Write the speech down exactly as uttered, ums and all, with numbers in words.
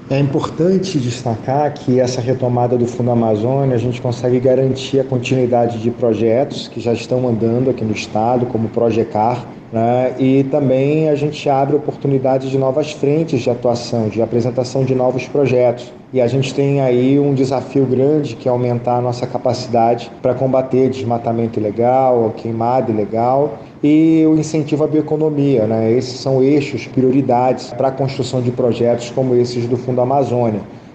É importante destacar que essa retomada do Fundo Amazônia, a gente consegue garantir a continuidade de projetos que já estão andando aqui no estado, como o Projecar, né? E também a gente abre oportunidades de novas frentes de atuação, de apresentação de novos projetos. E a gente tem aí um desafio grande, que é aumentar a nossa capacidade para combater desmatamento ilegal, queimada ilegal e o incentivo à bioeconomia, né? Esses são eixos, prioridades para a construção de projetos como esses do Fundo Amazônia.